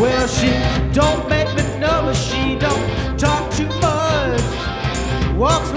Well, she don't make me nervous, she don't talk too much. Walks